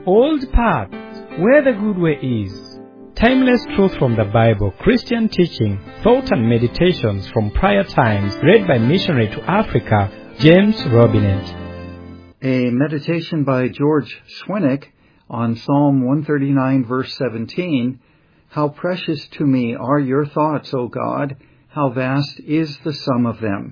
Old paths, where the good way is. Timeless truth from the Bible, Christian teaching, thought and meditations from prior times, read by missionary to Africa, James Robinet. A meditation by George Swinnock on Psalm 139, verse 17. How precious to me are your thoughts, O God! How vast is the sum of them!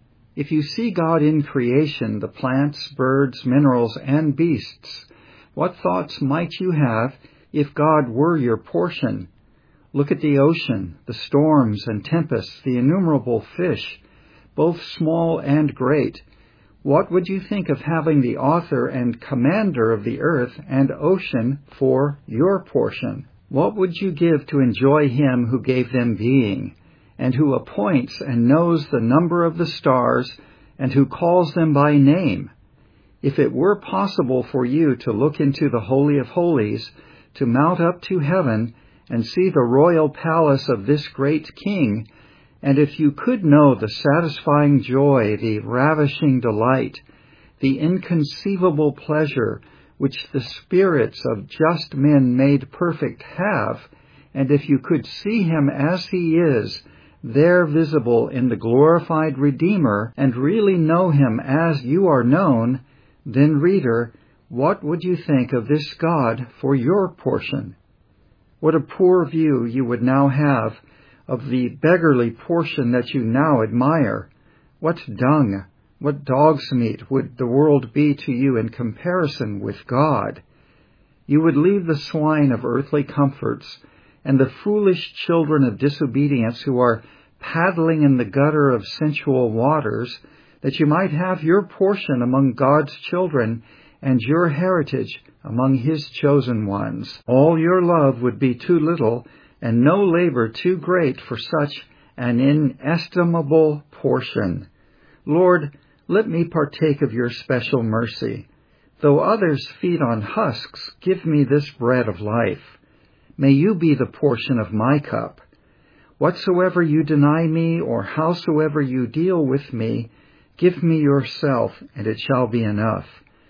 If you see God in creation, the plants, birds, minerals, and beasts, what thoughts might you have if God were your portion? Look at the ocean, the storms and tempests, the innumerable fish, both small and great. What would you think of having the author and commander of the earth and ocean for your portion? What would you give to enjoy him who gave them being, and who appoints and knows the number of the stars, and who calls them by name? If it were possible for you to look into the Holy of Holies, to mount up to heaven and see the royal palace of this great King, and if you could know the satisfying joy, the ravishing delight, the inconceivable pleasure which the spirits of just men made perfect have, and if you could see him as he is, there visible in the glorified Redeemer, and really know him as you are known, then, reader, what would you think of this God for your portion? What a poor view you would now have of the beggarly portion that you now admire. What dung, what dog's meat would the world be to you in comparison with God? You would leave the swine of earthly comforts and the foolish children of disobedience who are paddling in the gutter of sensual waters, that you might have your portion among God's children and your heritage among his chosen ones. All your love would be too little, and no labor too great for such an inestimable portion. Lord, let me partake of your special mercy. Though others feed on husks, give me this bread of life. May you be the portion of my cup. Whatsoever you deny me, or howsoever you deal with me, give me yourself, and it shall be enough.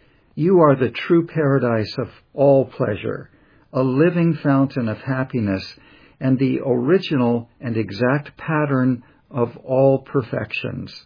You are the true paradise of all pleasure, a living fountain of happiness, and the original and exact pattern of all perfections.